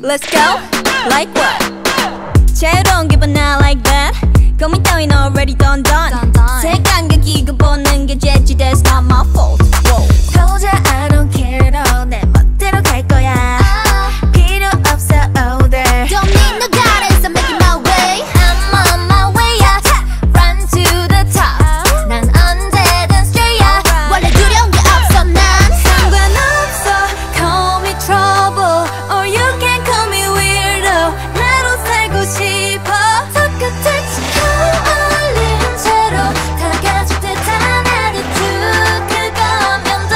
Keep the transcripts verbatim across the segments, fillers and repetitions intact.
Let's go, like what? 자유로운 기분 I like that. 고민 따윈 already done done. 색감 감기고 보는 게 죄지, that's not my fault. 도저히 I don't care 너 내 멋대로 갈 거야. 필요 없어 older. Don't need no guidance, I'm making my way. I'm on my way up, run to the top. 난 언제든 straight up. 원래 두려운 게 없어 난. 상관없어, call me trouble, or you can call me weirdo. 나로 살고 싶어. 턱끝을 치고 어울린 채로 다가줄 듯한 attitude, 그거면 돼.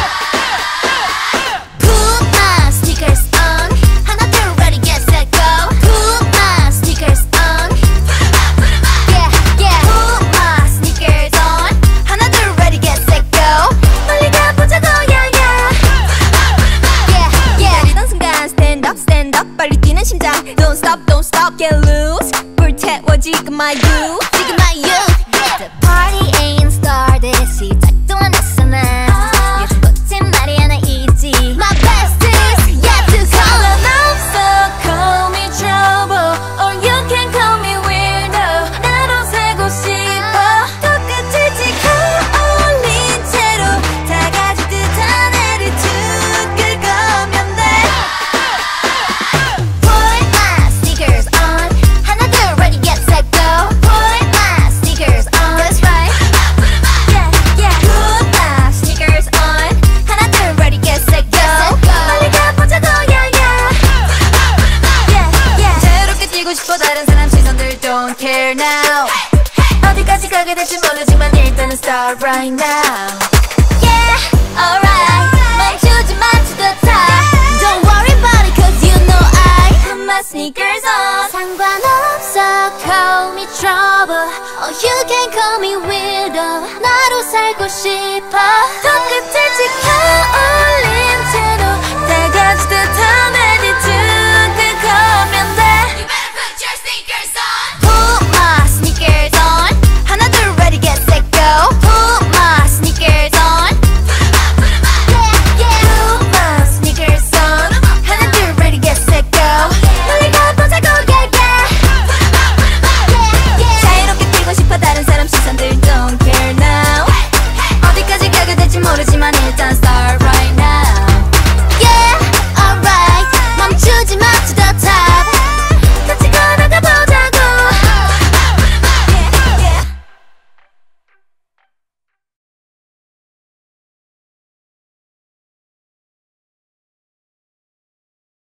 Put my sneakers on, 하나 둘 ready get set go. Put my sneakers on, yeah yeah. Put my sneakers on, 하나 둘 ready get set go. 빨리 가보자고 yeah yeah. Yeah yeah. 내리던 순간 stand up stand up, 빨리 뛰는 심장 don't stop don't stop, get loose. 불태워 지금 my youth, 지금 my youth. The party ain't started, 시작도 안 했어 난. 요즘 꽃은 말이 하나 있지, my best is yet to come. 상관없어, call me trouble, or you can call me weirdo. 나로 살고 싶어. 턱끝을 치고 어울린 채로 다가질 듯한 attitude, 그거면 돼. Put my sneakers on, 하나 둘 ready get set go. Put my sneakers on, that's right. Yeah yeah. Put my sneakers on, 하나 둘 ready get set go. 빨리 가보자고 yeah yeah. Yeah yeah. 자유롭게 뛰고 싶어. 다른 사람 시선들 don't care now. 어디까지 가게 될지 모르지만 일단은 start right now. Yeah, alright. 멈추지 마 to the top. Don't worry about it, cause you know I put my sneakers on. 상관없어, call me trouble, or you can call me weirdo. 나로 살고 싶어.